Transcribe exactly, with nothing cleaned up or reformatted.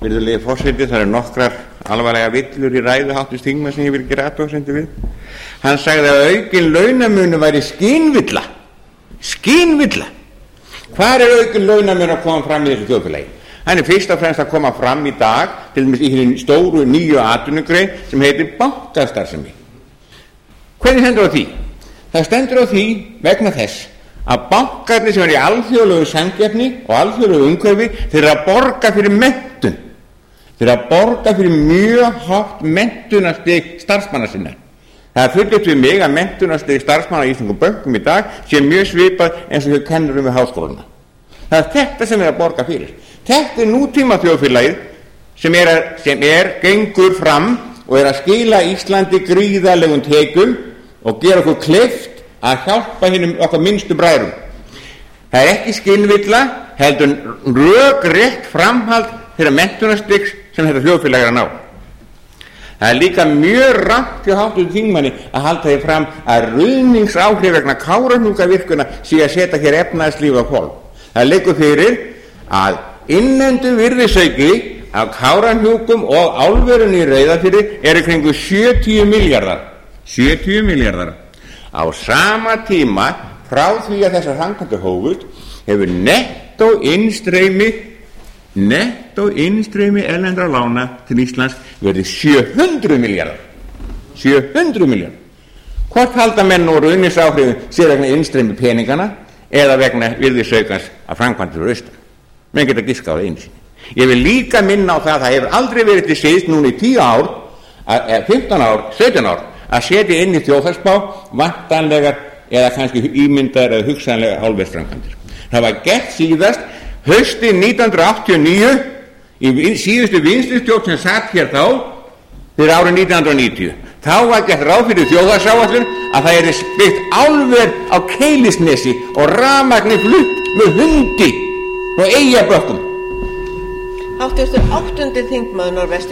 Virðulegi forseti, það eru nokkrar alvarlega villur í ræðu háttvirts þingmanns sem ég vil gera athugasemdir við. Hann sagði að aukin launamunur væri skynvilla. Skynvilla. Hvar er aukin launamunur að koma fram í þessu þjóðfélagi? Hann er fyrst og fremst að koma fram í dag, til dæmis í hinni stóru nýju atvinnugrein sem heitir bankastarfsemi. Hvernig stendur á því? Það stendur á því vegna þess að bankarnir sem er í alþjóðlegu samkeppni og alþjóðlegu umhverfi, þeir eru að borga fyrir menntun. Þeir eru að borga fyrir mjög hátt menntunarstig starfsmanna sinna. Það er fullyrt við mig að menntunarstig starfsmanna í íslenskum bönkum í dag sé mjög svipað eins og þau kennurum við háskólana. Það er þetta sem er að borga fyrir. Þetta er nútíma þjóðfélagið sem er, að, sem er gengur fram og er að skila Íslandi gríðarlegum tekjum og gera okkur kleift að hjálpa hinnum okkar minnstu bræðrum. Það er ekki skynvilla, heldur rökrétt framhald þeirra menntunarstigs sem þetta þjóðfélag er að ná. Það er líka mjög rangt hjá háttvirtum þingmanni að halda því fram að ruðningsáhrif vegna Kárahnjúkavirkjana sé að setja hér efnahagslífið á hvolf. Það liggur fyrir að innlendur virðisauki af Kárahnjúkum og álverinu í Reyðarfirði eru kringu sjötíu milljarðar. sjötíu milljarðar. Á sama tíma frá því að þessar framkvæmdir hófust hefur nettó innstreymi nettó innstreymi erlendra lána til Íslands verið sjö hundruð milljarðar. sjö hundruð milljarðar. Hvort halda menn og ruðningsáhrifin sé vegna innstreymi peningana eða vegna virðisaukans að framkvæmdir fyrir austan? Menn geta giskað á einu sinni. Ég vil líka minna á það að það hefur aldrei verið til síðst núna í tíu ár, fimmtán ár, sautján ár að setja inn í þjóðhagsspá vantanlegar eða kannski ímyndaðar eða hugsanlegar álversframkvæmdir. Það var gert síðast haustið nítján hundruð áttatíu og níu í síðustu vinstristjórn sem satt hér þá fyrir árið nítján hundruð níutíu. Þá var gert ráð fyrir þjóðhagsáætlun að það er byggt álver á Keilisnesi og rafmagni flutt með hundi og Eyjabökkum. Háttvirtur áttundi þingmaður Norðvestur